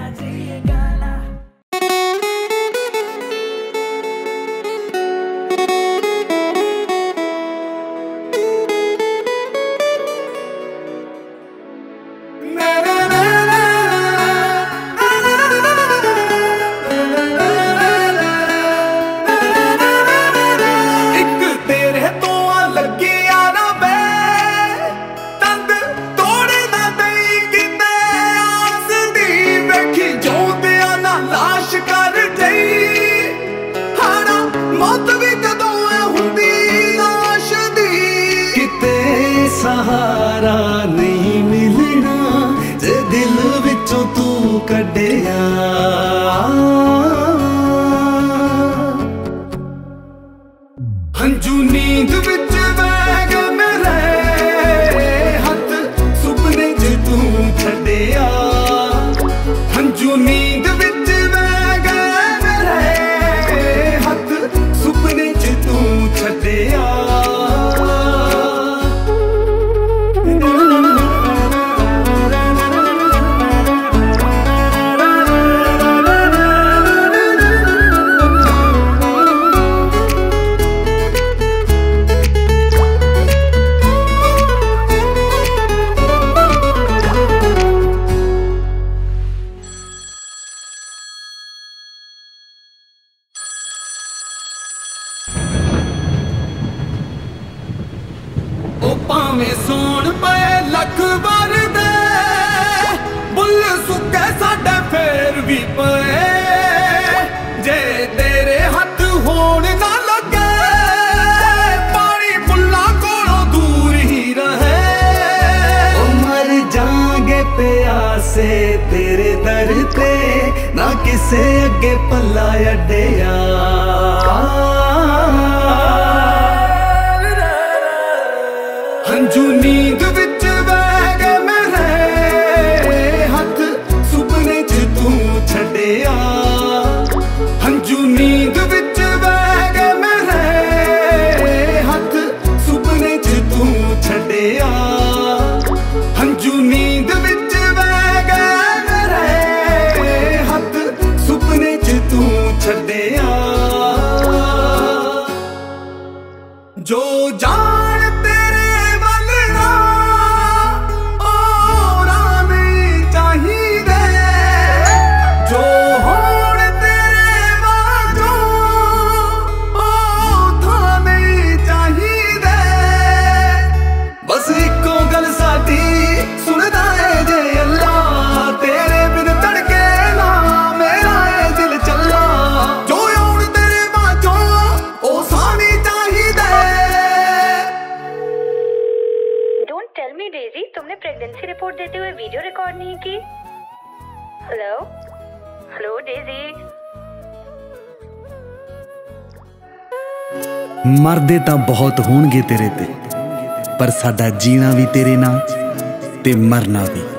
सहारा नहीं मिलना जे दिल विचों तू कढ़िया। हंजू नींद विच बह गए मेरे हथ सुपने च तू छड्डिया। हंजू नींद विच बह गए मेरे हथ सुपने च तू छड्डिया। भावें सोन पे लख बार दे बुल सुके साडे फेर भी पे जे तेरे हथ होण ना लगे पानी बुल्ला कोलों दूर ही रहे। मर जाएंगे प्यासे तेरे दर ते ना किसे अगे पल्ला अड्डिया। हंजू नींद विच बह गए मेरे हथ सुपने च तू छड्डिया। हंजू नींद विच बह गए मेरे हथ सुपने च तू छड्डिया। हंजू नींद विच बह गए मेरे हथ सुपने च तू छड्डिया। जो जान डेजी, तुमने प्रेगनेंसी रिपोर्ट देते हुए वीडियो रिकॉर्ड नहीं की? Hello hello Daisy. मरदे तां बहुत होणगे तेरे ते पर साडा जीना भी तेरे नाल ते मरना भी।